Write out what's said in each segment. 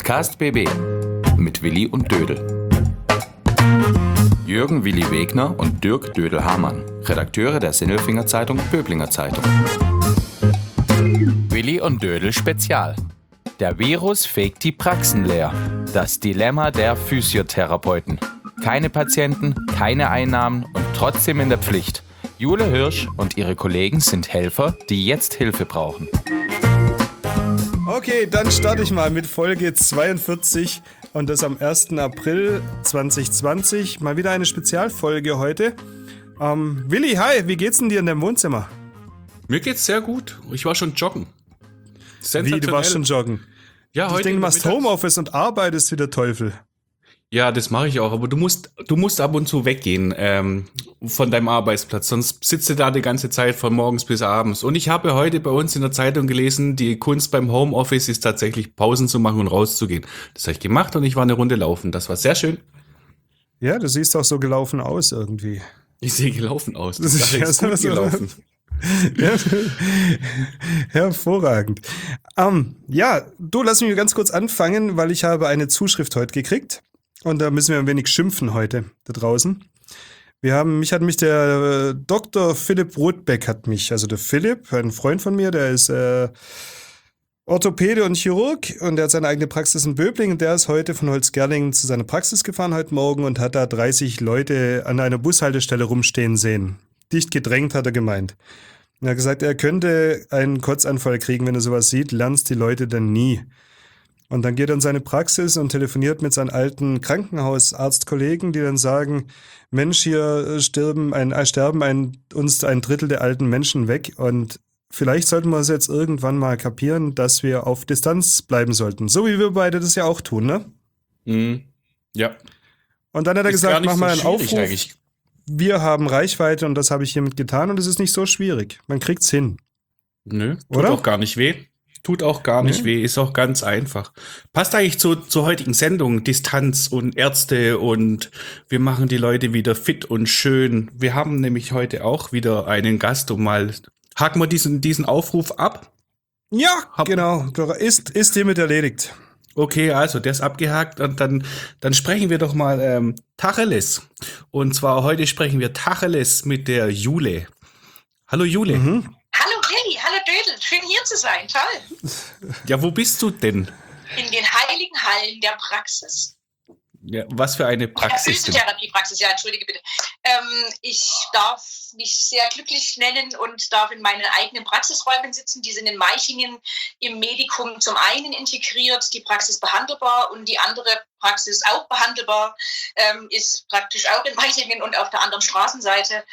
Podcast BB mit Willi und Dödel. Jürgen Willi Wegner und Dirk Dödel-Hamann, Redakteure der Sinnelfinger Zeitung Böblinger Zeitung. Willi und Dödel Spezial. Der Virus fegt die Praxen leer. Das Dilemma der Physiotherapeuten. Keine Patienten, keine Einnahmen und trotzdem in der Pflicht. Jule Hirsch und ihre Kollegen sind Helfer, die jetzt Hilfe brauchen. Okay, dann starte ich mal mit Folge 42 und das am 1. April 2020. Mal wieder eine Spezialfolge heute. Willi, hi, wie geht's denn dir in deinem Wohnzimmer? Mir geht's sehr gut. Ich war schon joggen. Wie, du warst schon joggen? Ja, ich heute denke, du machst Homeoffice und arbeitest wie der Teufel. Ja, das mache ich auch, aber du musst ab und zu weggehen von deinem Arbeitsplatz, sonst sitzt du da die ganze Zeit von morgens bis abends. Und ich habe heute bei uns in der Zeitung gelesen, die Kunst beim Homeoffice ist tatsächlich Pausen zu machen und rauszugehen. Das habe ich gemacht und ich war eine Runde laufen. Das war sehr schön. Ja, du siehst auch so gelaufen aus irgendwie. Ich sehe gelaufen aus. Das ist gut gelaufen. Ja, hervorragend. Ja, du, lass mich ganz kurz anfangen, weil ich habe eine Zuschrift heute gekriegt. Und da müssen wir ein wenig schimpfen heute da draußen. Mich hat der Dr. Philipp Rothbeck also der Philipp, ein Freund von mir, der ist Orthopäde und Chirurg und der hat seine eigene Praxis in Böblingen. Der ist heute von Holzgerlingen zu seiner Praxis gefahren heute Morgen und hat da 30 Leute an einer Bushaltestelle rumstehen sehen. Dicht gedrängt, hat er gemeint. Er hat gesagt, er könnte einen Kotzanfall kriegen, wenn er sowas sieht, lernst die Leute dann nie. Und dann geht er in seine Praxis und telefoniert mit seinen alten Krankenhausarztkollegen, die dann sagen, Mensch, hier sterben uns ein Drittel der alten Menschen weg und vielleicht sollten wir es jetzt irgendwann mal kapieren, dass wir auf Distanz bleiben sollten. So wie wir beide das ja auch tun, ne? Mhm. Ja. Und dann hat er gesagt, mach mal einen Aufruf. Eigentlich. Wir haben Reichweite und das habe ich hiermit getan und es ist nicht so schwierig. Man kriegt's hin. Nö, tut oder? Auch gar nicht weh. Tut auch gar nicht weh, ist auch ganz einfach. Passt eigentlich zur heutigen Sendung, Distanz und Ärzte und wir machen die Leute wieder fit und schön. Wir haben nämlich heute auch wieder einen Gast haken wir diesen Aufruf ab? Ja, genau, ist hiermit erledigt. Okay, also der ist abgehakt und dann sprechen wir doch mal Tacheles. Und zwar heute sprechen wir Tacheles mit der Jule. Hallo Jule. Mhm. Hallo Willi, hallo Dödel, schön hier zu sein, toll. Ja, wo bist du denn? In den heiligen Hallen der Praxis. Ja, was für eine Praxis? Der Physiotherapiepraxis, ja, entschuldige bitte. Ich darf mich sehr glücklich nennen und darf in meinen eigenen Praxisräumen sitzen. Die sind in Meichingen im Medikum zum einen integriert, die Praxis behandelbar und die andere Praxis auch behandelbar, ist praktisch auch in Meichingen und auf der anderen Straßenseite.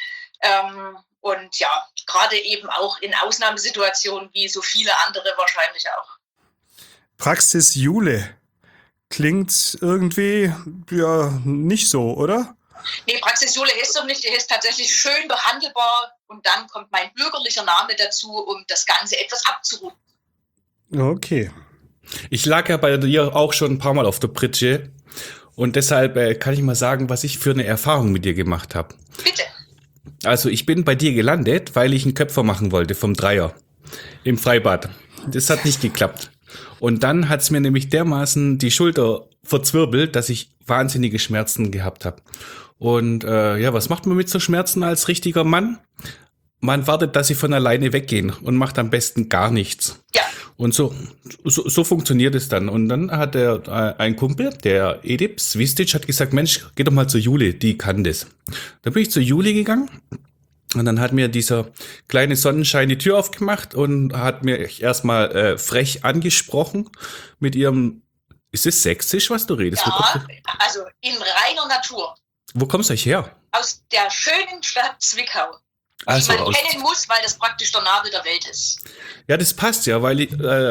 Und ja, gerade eben auch in Ausnahmesituationen wie so viele andere wahrscheinlich auch. Praxis Jule. Klingt irgendwie ja nicht so, oder? Nee, Praxis Jule heißt doch nicht, die heißt tatsächlich schön behandelbar und dann kommt mein bürgerlicher Name dazu, um das Ganze etwas abzurunden. Okay. Ich lag ja bei dir auch schon ein paar Mal auf der Pritsche und deshalb kann ich mal sagen, was ich für eine Erfahrung mit dir gemacht habe. Bitte. Also ich bin bei dir gelandet, weil ich einen Köpfer machen wollte vom Dreier im Freibad. Das hat nicht geklappt. Und dann hat's mir nämlich dermaßen die Schulter verzwirbelt, dass ich wahnsinnige Schmerzen gehabt habe. Und was macht man mit so Schmerzen als richtiger Mann? Man wartet, dass sie von alleine weggehen und macht am besten gar nichts. Ja. Und so funktioniert es dann. Und dann hat ein Kumpel, der Edip Svistic, hat gesagt, Mensch, geh doch mal zur Jule, die kann das. Da bin ich zur Jule gegangen und dann hat mir dieser kleine Sonnenschein die Tür aufgemacht und hat mir erstmal frech angesprochen mit ihrem, ist es sächsisch, was du redest? Ja, also in reiner Natur. Wo kommst du euch her? Aus der schönen Stadt Zwickau. Also die man kennen muss, weil das praktisch der Nabel der Welt ist. Ja, das passt ja, weil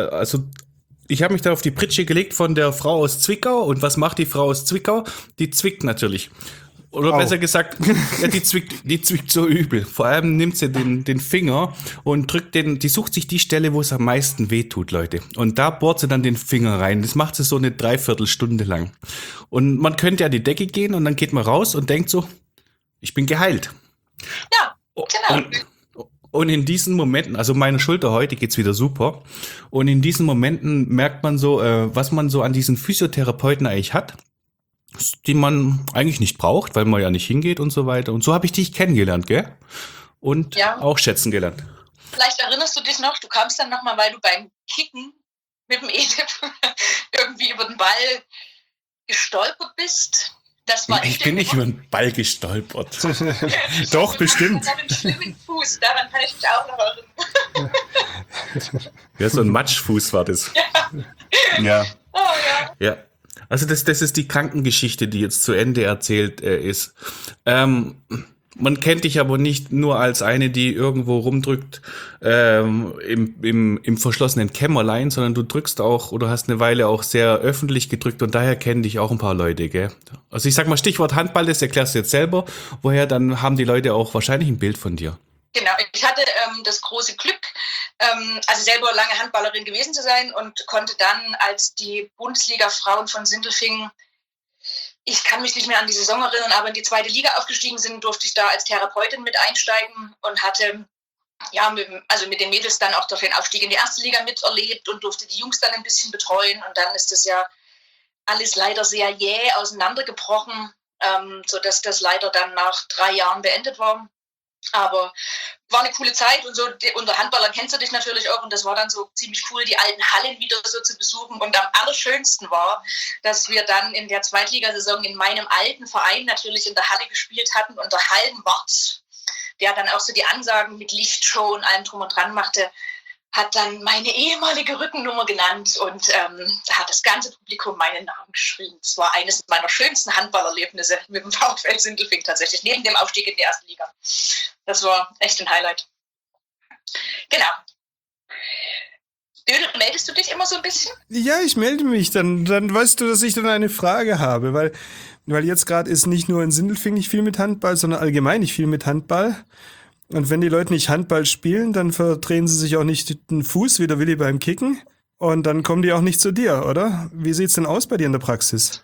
ich habe mich da auf die Pritsche gelegt von der Frau aus Zwickau. Und was macht die Frau aus Zwickau? Die zwickt natürlich. Oder besser gesagt, ja, die zwickt so übel. Vor allem nimmt sie den Finger und die sucht sich die Stelle, wo es am meisten wehtut, Leute. Und da bohrt sie dann den Finger rein. Das macht sie so eine Dreiviertelstunde lang. Und man könnte an die Decke gehen und dann geht man raus und denkt so, ich bin geheilt. Ja, genau. Und in diesen Momenten, also meine Schulter heute geht's wieder super. Und in diesen Momenten merkt man so, was man so an diesen Physiotherapeuten eigentlich hat, die man eigentlich nicht braucht, weil man ja nicht hingeht und so weiter. Und so habe ich dich kennengelernt, gell? Und auch schätzen gelernt. Vielleicht erinnerst du dich noch, du kamst dann nochmal, weil du beim Kicken mit dem Edip irgendwie über den Ball gestolpert bist. Das war ich bin nicht über den Ball gestolpert. Doch, bestimmt. Mit einem schlimmen Fuß, daran kann ich mich auch noch erinnern. Ja, so ein Matschfuß war das. Ja. Oh, ja. Ja. Also das ist die Krankengeschichte, die jetzt zu Ende erzählt ist. Man kennt dich aber nicht nur als eine, die irgendwo rumdrückt im verschlossenen Kämmerlein, sondern du drückst auch oder hast eine Weile auch sehr öffentlich gedrückt und daher kennen dich auch ein paar Leute, gell? Also ich sag mal Stichwort Handball, das erklärst du jetzt selber. Woher dann haben die Leute auch wahrscheinlich ein Bild von dir? Genau, ich hatte das große Glück, also selber lange Handballerin gewesen zu sein und konnte dann, als die Bundesliga-Frauen von Sindelfingen, ich kann mich nicht mehr an die Saison erinnern, aber in die 2. Liga aufgestiegen sind, durfte ich da als Therapeutin mit einsteigen und hatte mit den Mädels dann auch den Aufstieg in die 1. Liga miterlebt und durfte die Jungs dann ein bisschen betreuen. Und dann ist das ja alles leider sehr jäh auseinandergebrochen, sodass das leider dann nach 3 Jahren beendet war. Aber war eine coole Zeit und so unter Handballern kennst du dich natürlich auch und das war dann so ziemlich cool, die alten Hallen wieder so zu besuchen und am allerschönsten war, dass wir dann in der Zweitligasaison in meinem alten Verein natürlich in der Halle gespielt hatten und der Hallenwart, der dann auch so die Ansagen mit Lichtshow und allem drum und dran machte, hat dann meine ehemalige Rückennummer genannt und da hat das ganze Publikum meinen Namen geschrien. Das war eines meiner schönsten Handballerlebnisse mit dem VfL Sindelfingen tatsächlich, neben dem Aufstieg in die 1. Liga. Das war echt ein Highlight. Genau. Dödel, meldest du dich immer so ein bisschen? Ja, ich melde mich. Dann weißt du, dass ich dann eine Frage habe, weil jetzt gerade ist nicht nur in Sindelfingen nicht viel mit Handball, sondern allgemein nicht viel mit Handball. Und wenn die Leute nicht Handball spielen, dann verdrehen sie sich auch nicht den Fuß wie der Willi beim Kicken. Und dann kommen die auch nicht zu dir, oder? Wie sieht's denn aus bei dir in der Praxis?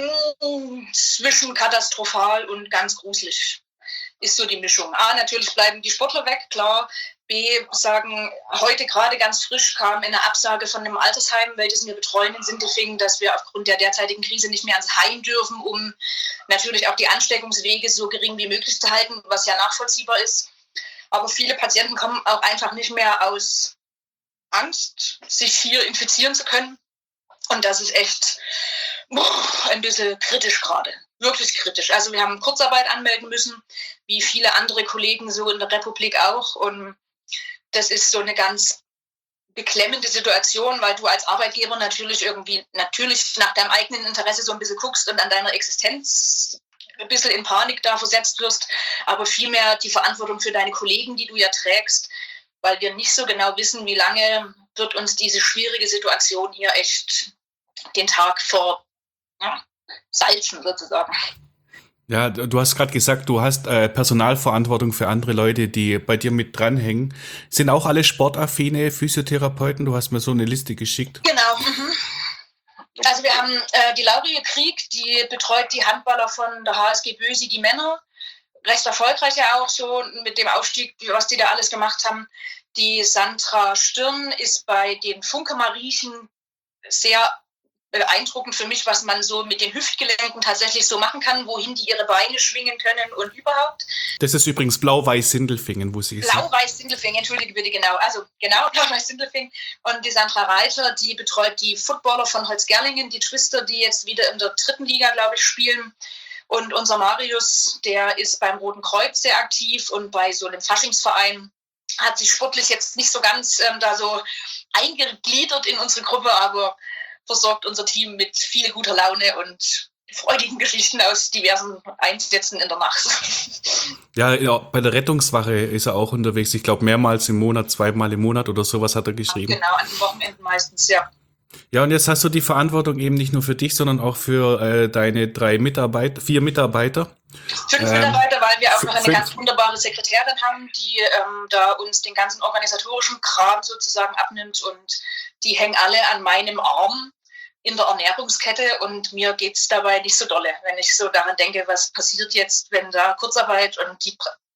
Zwischen katastrophal und ganz gruselig ist so die Mischung. A, natürlich bleiben die Sportler weg, klar. B, sagen, heute gerade ganz frisch kam eine Absage von einem Altersheim, welches wir betreuen in Sindelfingen, dass wir aufgrund der derzeitigen Krise nicht mehr ans Heim dürfen, um natürlich auch die Ansteckungswege so gering wie möglich zu halten, was ja nachvollziehbar ist. Aber viele Patienten kommen auch einfach nicht mehr aus Angst, sich hier infizieren zu können. Und das ist echt ein bisschen kritisch gerade. Wirklich kritisch. Also wir haben Kurzarbeit anmelden müssen, wie viele andere Kollegen so in der Republik auch. Und das ist so eine ganz beklemmende Situation, weil du als Arbeitgeber natürlich nach deinem eigenen Interesse so ein bisschen guckst und an deiner Existenz ein bisschen in Panik da versetzt wirst, aber vielmehr die Verantwortung für deine Kollegen, die du ja trägst, weil wir nicht so genau wissen, wie lange wird uns diese schwierige Situation hier echt den Tag salzen sozusagen. Ja, du hast gerade gesagt, du hast Personalverantwortung für andere Leute, die bei dir mit dranhängen. Sind auch alle sportaffine Physiotherapeuten? Du hast mir so eine Liste geschickt. Genau. Also wir haben die Laurie Krieg, die betreut die Handballer von der HSG Bösi, die Männer. Recht erfolgreich ja auch so mit dem Aufstieg, was die da alles gemacht haben. Die Sandra Stirn ist bei den Funke Mariechen sehr beeindruckend für mich, was man so mit den Hüftgelenken tatsächlich so machen kann, wohin die ihre Beine schwingen können und überhaupt. Das ist übrigens Blau-Weiß-Sindelfingen, wo sie ist. Blau-Weiß-Sindelfingen, entschuldige bitte, genau. Also genau, Blau-Weiß-Sindelfingen. Und die Sandra Reiter, die betreut die Footballer von Holzgerlingen, die Twister, die jetzt wieder in der 3. Liga, glaube ich, spielen. Und unser Marius, der ist beim Roten Kreuz sehr aktiv und bei so einem Faschingsverein hat sich sportlich jetzt nicht so ganz da so eingegliedert in unsere Gruppe, aber versorgt unser Team mit viel guter Laune und freudigen Geschichten aus diversen Einsätzen in der Nacht. Ja, bei der Rettungswache ist er auch unterwegs. Ich glaube, mehrmals im Monat, 2-mal im Monat oder sowas hat er geschrieben. Genau, an den Wochenenden meistens, ja. Ja, und jetzt hast du die Verantwortung eben nicht nur für dich, sondern auch für deine 4 Mitarbeiter. 5 Mitarbeiter, weil wir auch noch eine ganz wunderbare Sekretärin haben, die da uns den ganzen organisatorischen Kram sozusagen abnimmt und die hängen alle an meinem Arm in der Ernährungskette und mir geht es dabei nicht so dolle, wenn ich so daran denke, was passiert jetzt, wenn da Kurzarbeit und die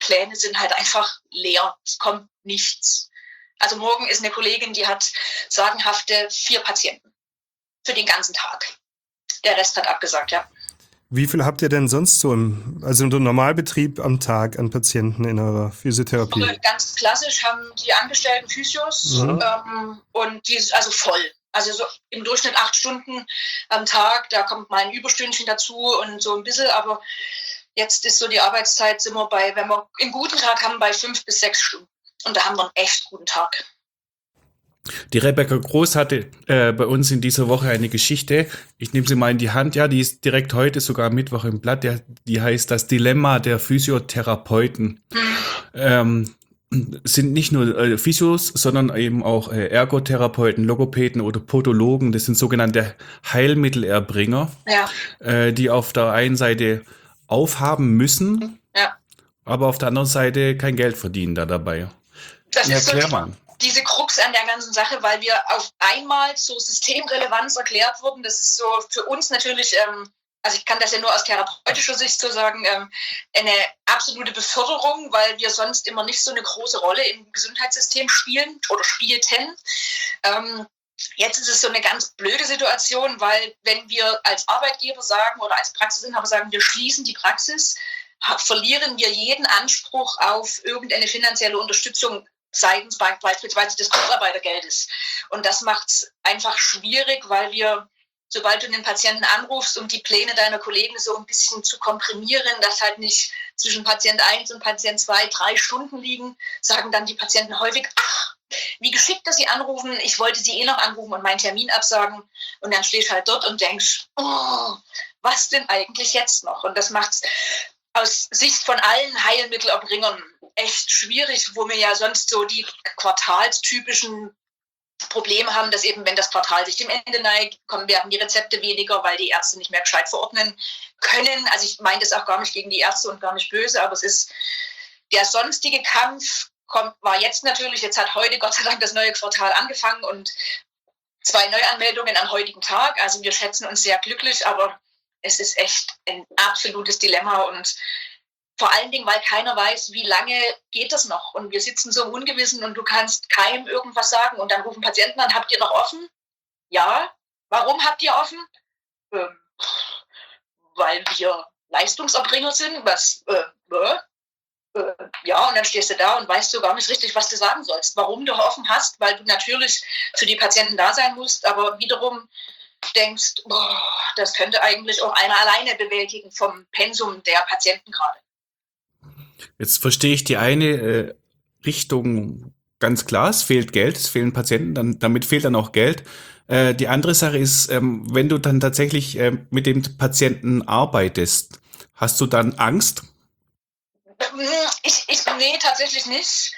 Pläne sind halt einfach leer. Es kommt nichts. Also morgen ist eine Kollegin, die hat sagenhafte 4 Patienten für den ganzen Tag. Der Rest hat abgesagt, ja. Wie viel habt ihr denn sonst so im Normalbetrieb am Tag an Patienten in eurer Physiotherapie? Aber ganz klassisch haben die angestellten Physios und die ist also voll. Also so im Durchschnitt 8 Stunden am Tag, da kommt mal ein Überstündchen dazu und so ein bisschen, aber jetzt ist so die Arbeitszeit, sind wir bei, wenn wir einen guten Tag haben, bei 5 bis 6 Stunden. Und da haben wir einen echt guten Tag. Die Rebecca Groß hatte bei uns in dieser Woche eine Geschichte. Ich nehme sie mal in die Hand. Ja, die ist direkt heute, sogar Mittwoch im Blatt. Die heißt das Dilemma der Physiotherapeuten. Sind nicht nur Physios, sondern eben auch Ergotherapeuten, Logopäden oder Podologen. Das sind sogenannte Heilmittelerbringer, die auf der einen Seite aufhaben müssen, aber auf der anderen Seite kein Geld verdienen da dabei. Das ist diese Krux an der ganzen Sache, weil wir auf einmal so Systemrelevanz erklärt wurden. Das ist so für uns natürlich, also ich kann das ja nur aus therapeutischer Sicht so sagen, eine absolute Beförderung, weil wir sonst immer nicht so eine große Rolle im Gesundheitssystem spielen oder spielten. Jetzt ist es so eine ganz blöde Situation, weil wenn wir als Arbeitgeber sagen oder als Praxisinhaber sagen, wir schließen die Praxis, verlieren wir jeden Anspruch auf irgendeine finanzielle Unterstützung seitens beispielsweise des Kurzarbeitergeldes. Und das macht es einfach schwierig, weil wir, sobald du den Patienten anrufst, um die Pläne deiner Kollegen so ein bisschen zu komprimieren, dass halt nicht zwischen Patient 1 und Patient 2 3 Stunden liegen, sagen dann die Patienten häufig, ach, wie geschickt, dass sie anrufen, ich wollte sie noch anrufen und meinen Termin absagen. Und dann stehst du halt dort und denkst, oh, was denn eigentlich jetzt noch? Und das macht es aus Sicht von allen Heilmittelerbringern echt schwierig, wo wir ja sonst so die quartalstypischen Probleme haben, dass eben, wenn das Quartal sich dem Ende neigt, werden die Rezepte weniger, weil die Ärzte nicht mehr gescheit verordnen können. Also ich meine das auch gar nicht gegen die Ärzte und gar nicht böse, aber es ist der sonstige Kampf war jetzt natürlich, jetzt hat heute Gott sei Dank das neue Quartal angefangen und 2 Neuanmeldungen am heutigen Tag. Also wir schätzen uns sehr glücklich, aber es ist echt ein absolutes Dilemma und vor allen Dingen, weil keiner weiß, wie lange geht das noch. Und wir sitzen so im Ungewissen und du kannst keinem irgendwas sagen. Und dann rufen Patienten an, habt ihr noch offen? Ja. Warum habt ihr offen? Weil wir Leistungserbringer sind. Ja, und dann stehst du da und weißt du gar nicht richtig, was du sagen sollst. Warum du offen hast, weil du natürlich für die Patienten da sein musst, aber wiederum denkst, das könnte eigentlich auch einer alleine bewältigen vom Pensum der Patienten gerade. Jetzt verstehe ich die eine Richtung ganz klar, es fehlt Geld, es fehlen Patienten, damit fehlt dann auch Geld. Die andere Sache ist, wenn du dann tatsächlich mit dem Patienten arbeitest, hast du dann Angst? Nee, tatsächlich nicht.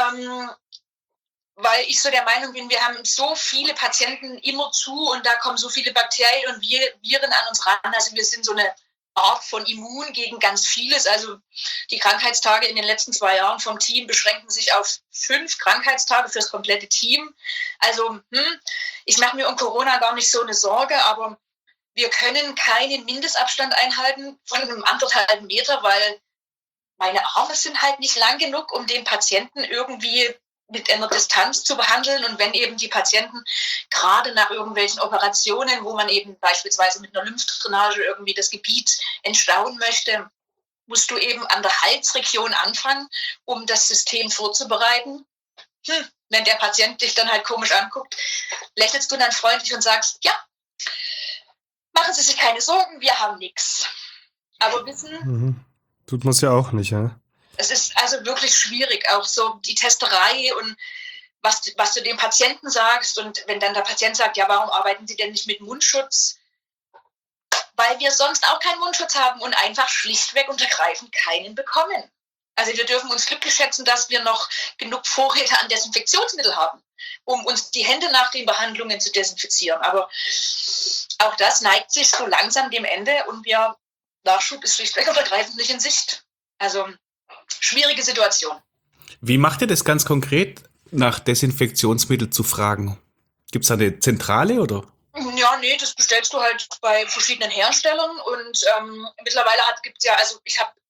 Weil ich so der Meinung bin, wir haben so viele Patienten immer zu und da kommen so viele Bakterien und Viren an uns ran. Also wir sind so eine Art von Immun gegen ganz vieles. Also die Krankheitstage in den letzten 2 Jahren vom Team beschränken sich auf 5 Krankheitstage für das komplette Team. Also ich mache mir um Corona gar nicht so eine Sorge, aber wir können keinen Mindestabstand einhalten von einem 1,5 Meter, weil meine Arme sind halt nicht lang genug, um den Patienten irgendwie mit einer Distanz zu behandeln. Und wenn eben die Patienten gerade nach irgendwelchen Operationen, wo man eben beispielsweise mit einer Lymphdrainage irgendwie das Gebiet entstauen möchte, musst du eben an der Halsregion anfangen, um das System vorzubereiten. Wenn der Patient dich dann halt komisch anguckt, lächelst du dann freundlich und sagst, ja, machen Sie sich keine Sorgen, wir haben nichts. Aber wissen... Tut man es ja auch nicht, ja? Es ist also wirklich schwierig, auch so die Testerei und was du dem Patienten sagst. Und wenn dann der Patient sagt, ja, warum arbeiten Sie denn nicht mit Mundschutz? Weil wir sonst auch keinen Mundschutz haben und einfach schlichtweg und ergreifend keinen bekommen. Also wir dürfen uns glücklich schätzen, dass wir noch genug Vorräte an Desinfektionsmittel haben, um uns die Hände nach den Behandlungen zu desinfizieren. Aber auch das neigt sich so langsam dem Ende und Nachschub ist schlichtweg und ergreifend nicht in Sicht. Also schwierige Situation. Wie macht ihr das ganz konkret, nach Desinfektionsmittel zu fragen? Gibt es da eine Zentrale oder? Ja, nee, das bestellst du halt bei verschiedenen Herstellern und mittlerweile gibt es ja, also ich habe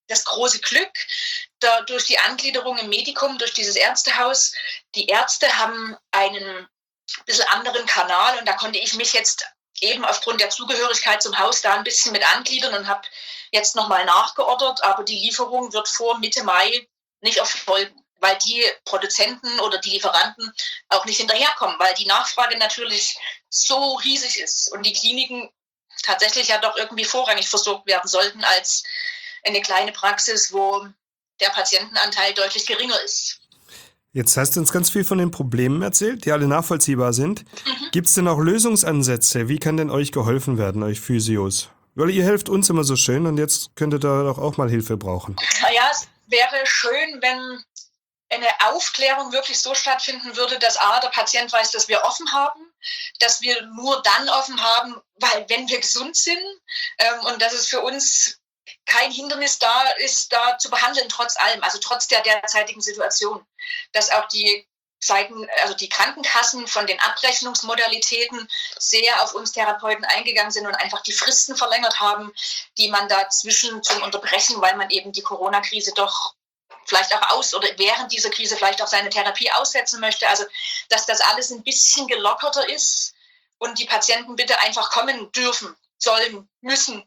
das große Glück durch die Angliederung im Medikum, durch dieses Ärztehaus. Die Ärzte haben einen bisschen anderen Kanal und da konnte ich mich jetzt eben aufgrund der Zugehörigkeit zum Haus da ein bisschen mit angliedern und habe jetzt nochmal nachgeordert, aber die Lieferung wird vor Mitte Mai nicht erfolgen, weil die Produzenten oder die Lieferanten auch nicht hinterherkommen, weil die Nachfrage natürlich so riesig ist und die Kliniken tatsächlich ja doch irgendwie vorrangig versorgt werden sollten als eine kleine Praxis, wo der Patientenanteil deutlich geringer ist. Jetzt hast du uns ganz viel von den Problemen erzählt, die alle nachvollziehbar sind. Gibt es denn auch Lösungsansätze? Wie kann denn euch geholfen werden, euch Physios? Weil ihr helft uns immer so schön und jetzt könntet ihr doch auch mal Hilfe brauchen. Naja, es wäre schön, wenn eine Aufklärung wirklich so stattfinden würde, dass der Patient weiß, dass wir offen haben, dass wir nur dann offen haben, weil wenn wir gesund sind und dass es für uns kein Hindernis da ist, da zu behandeln, trotz allem, also trotz der derzeitigen Situation. Dass auch die Krankenkassen von den Abrechnungsmodalitäten sehr auf uns Therapeuten eingegangen sind und einfach die Fristen verlängert haben, die man dazwischen zum Unterbrechen, weil man eben die Corona-Krise doch vielleicht auch während dieser Krise vielleicht auch seine Therapie aussetzen möchte. Also, dass das alles ein bisschen gelockerter ist und die Patienten bitte einfach kommen dürfen, sollen, müssen,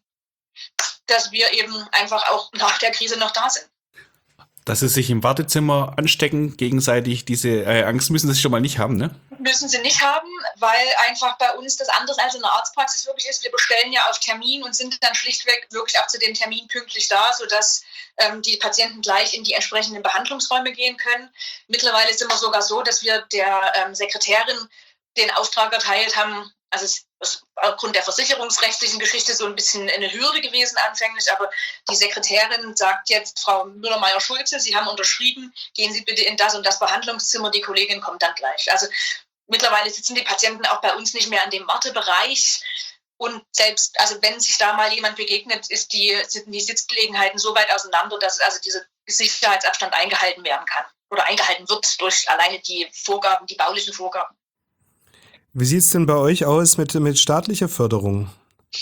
dass wir eben einfach auch nach der Krise noch da sind. Dass sie sich im Wartezimmer anstecken, gegenseitig, diese Angst müssen sie schon mal nicht haben, ne? Müssen sie nicht haben, weil einfach bei uns das anders als in der Arztpraxis wirklich ist. Wir bestellen ja auf Termin und sind dann schlichtweg wirklich auch zu dem Termin pünktlich da, sodass die Patienten gleich in die entsprechenden Behandlungsräume gehen können. Mittlerweile sind wir sogar so, dass wir der Sekretärin den Auftrag erteilt haben, also es ist aufgrund der versicherungsrechtlichen Geschichte so ein bisschen eine Hürde gewesen anfänglich, aber die Sekretärin sagt jetzt, Frau Müller-Meyer-Schulze, Sie haben unterschrieben, gehen Sie bitte in das und das Behandlungszimmer, die Kollegin kommt dann gleich. Also mittlerweile sitzen die Patienten auch bei uns nicht mehr an dem Wartebereich und selbst, also wenn sich da mal jemand begegnet, sind die Sitzgelegenheiten so weit auseinander, dass also dieser Sicherheitsabstand eingehalten werden kann oder eingehalten wird durch alleine die Vorgaben, die baulichen Vorgaben. Wie sieht es denn bei euch aus mit staatlicher Förderung?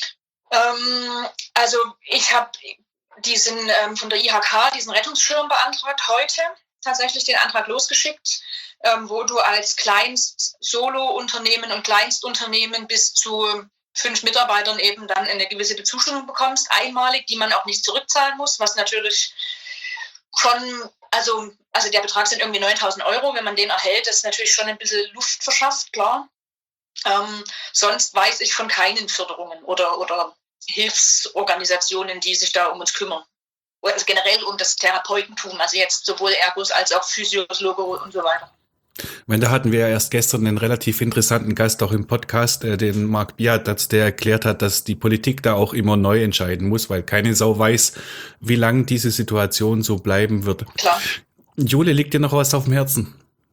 Also ich habe von der IHK diesen Rettungsschirm beantragt, heute tatsächlich den Antrag losgeschickt, wo du als Kleinst-Solo-Unternehmen und Kleinstunternehmen bis zu 5 Mitarbeitern eben dann eine gewisse Bezuschussung bekommst, einmalig, die man auch nicht zurückzahlen muss, was natürlich schon, also der Betrag sind irgendwie 9.000 €, wenn man den erhält, das ist natürlich schon ein bisschen Luft verschafft, klar. Sonst weiß ich von keinen Förderungen oder Hilfsorganisationen, die sich da um uns kümmern. Also generell um das Therapeutentum, also jetzt sowohl Ergos als auch Physios, Logo und so weiter. Da hatten wir ja erst gestern einen relativ interessanten Gast auch im Podcast, den Marc Biadatz, der erklärt hat, dass die Politik da auch immer neu entscheiden muss, weil keine Sau weiß, wie lange diese Situation so bleiben wird. Klar. Jule, liegt dir noch was auf dem Herzen?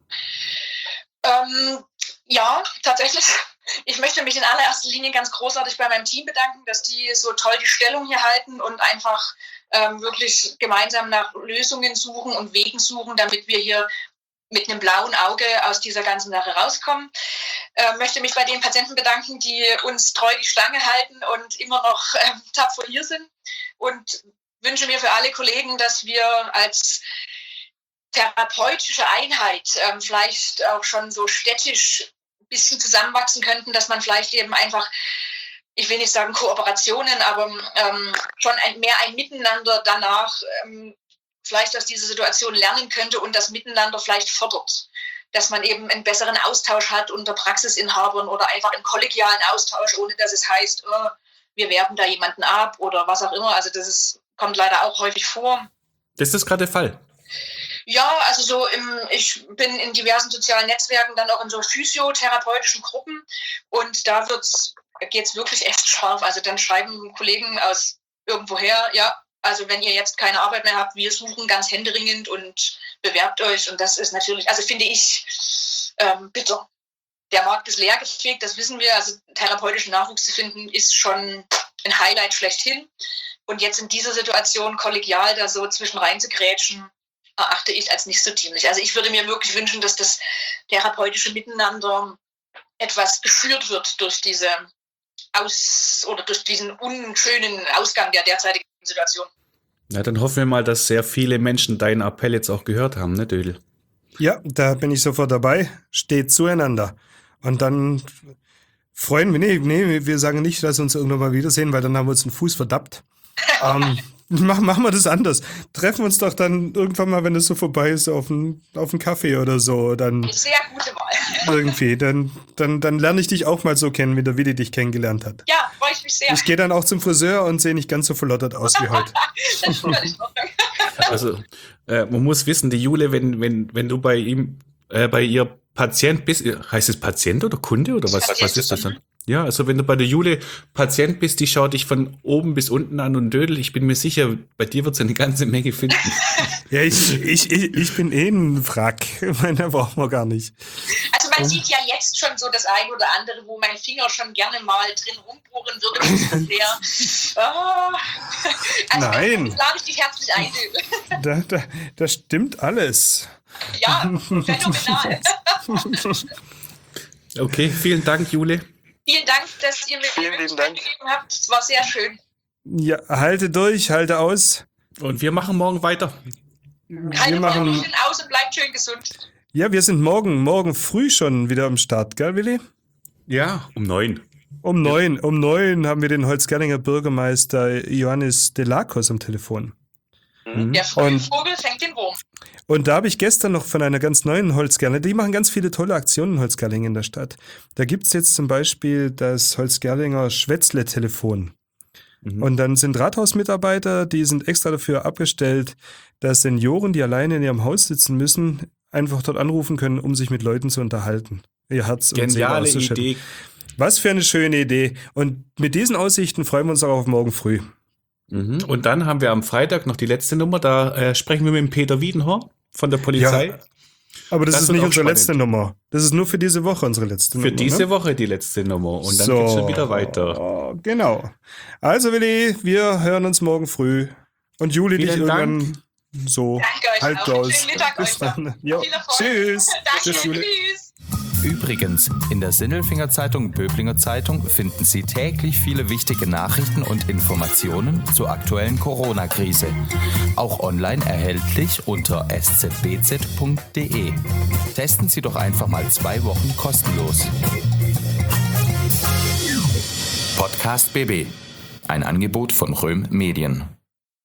Ja, tatsächlich. Ich möchte mich in allererster Linie ganz großartig bei meinem Team bedanken, dass die so toll die Stellung hier halten und einfach wirklich gemeinsam nach Lösungen suchen und Wegen suchen, damit wir hier mit einem blauen Auge aus dieser ganzen Sache rauskommen. Möchte mich bei den Patienten bedanken, die uns treu die Stange halten und immer noch tapfer hier sind und wünsche mir für alle Kollegen, dass wir als therapeutische Einheit vielleicht auch schon so städtisch ein bisschen zusammenwachsen könnten, dass man vielleicht eben einfach, ich will nicht sagen Kooperationen, aber schon mehr ein Miteinander danach vielleicht aus dieser Situation lernen könnte und das Miteinander vielleicht fördert. Dass man eben einen besseren Austausch hat unter Praxisinhabern oder einfach einen kollegialen Austausch, ohne dass es heißt, wir werben da jemanden ab oder was auch immer. Also kommt leider auch häufig vor. Das ist gerade der Fall. Ja, also ich bin in diversen sozialen Netzwerken, dann auch in so physiotherapeutischen Gruppen und da geht's wirklich echt scharf. Also dann schreiben Kollegen aus irgendwoher, ja, also wenn ihr jetzt keine Arbeit mehr habt, wir suchen ganz händeringend und bewerbt euch. Und das ist natürlich, also finde ich bitter. Der Markt ist leergefegt, das wissen wir. Also therapeutischen Nachwuchs zu finden, ist schon ein Highlight schlechthin. Und jetzt in dieser Situation kollegial da so zwischen rein zu grätschen, erachte ich als nicht so dienlich. Also ich würde mir wirklich wünschen, dass das therapeutische Miteinander etwas geschürt wird durch durch diesen unschönen Ausgang der derzeitigen Situation. Ja, dann hoffen wir mal, dass sehr viele Menschen deinen Appell jetzt auch gehört haben, ne, Dödel? Ja, da bin ich sofort dabei. Steht zueinander. Und dann freuen wir, nee, wir sagen nicht, dass wir uns irgendwann mal wiedersehen, weil dann haben wir uns den Fuß verdappt. Machen wir das anders. Treffen wir uns doch dann irgendwann mal, wenn es so vorbei ist, auf einen Kaffee oder so. Dann Sehr gute Wahl. irgendwie. Dann lerne ich dich auch mal so kennen, wie der Willi dich kennengelernt hat. Ja, freue ich mich sehr. Ich gehe dann auch zum Friseur und sehe nicht ganz so verlottert aus wie heute. Das ist völlig in Ordnung. Also, man muss wissen, die Jule, wenn du bei ihr Patient bist, heißt es Patient oder Kunde oder was ist das dann? Ja, also wenn du bei der Jule Patient bist, die schaut dich von oben bis unten an und Dödel, ich bin mir sicher, bei dir wird sie eine ganze Menge finden. Ja, ich bin ein Wrack. Da brauchen wir gar nicht. Also man sieht ja jetzt schon so das eine oder andere, wo mein Finger schon gerne mal drin rumbohren würde. Also Nein. lade ich dich herzlich ein, Dödel. Das stimmt alles. Ja, phänomenal. Okay, vielen Dank, Jule. Vielen Dank, dass ihr mir die Möglichkeit gegeben habt. Es war sehr schön. Ja, halte durch, halte aus. Und wir machen morgen weiter. Haltet euch schön aus und bleibt schön gesund. Ja, wir sind morgen früh schon wieder am Start, gell, Willi? Ja, um 9. Um 9 haben wir den Holzgerlinger Bürgermeister Ioannis Delakos am Telefon. Der frühe Vogel fängt den Wurm. Und da habe ich gestern noch von einer ganz neuen Holzgerlinger, die machen ganz viele tolle Aktionen in Holzgerlingen in der Stadt. Da gibt es jetzt zum Beispiel das Holzgerlinger Schwätzle-Telefon. Und dann sind Rathausmitarbeiter, die sind extra dafür abgestellt, dass Senioren, die alleine in ihrem Haus sitzen müssen, einfach dort anrufen können, um sich mit Leuten zu unterhalten. Ihr Herz und Seele Geniale auszuschütten. Idee. Was für eine schöne Idee. Und mit diesen Aussichten freuen wir uns auch auf morgen früh. Und dann haben wir am Freitag noch die letzte Nummer, da sprechen wir mit dem Peter Wiedenhorn von der Polizei. Ja, aber das ist wird nicht auch unsere spannend. letzte Nummer. Das ist nur für diese Woche unsere letzte Nummer. Für diese ne? Woche die letzte Nummer und dann geht's schon wieder weiter. Genau. Also Willi, wir hören uns morgen früh. Und Juli, dich Vielen Dank. irgendwann so Danke euch halb auch. aus. Schönen Mittag Bis euch noch. dann. Jo. Viel Erfolg. Tschüss. Danke. Tschüss, Juli. Tschüss. Übrigens, in der Sinnelfinger Zeitung, Böblinger Zeitung finden Sie täglich viele wichtige Nachrichten und Informationen zur aktuellen Corona-Krise. Auch online erhältlich unter szbz.de. Testen Sie doch einfach mal 2 Wochen kostenlos. Podcast BB. Ein Angebot von Röhm Medien.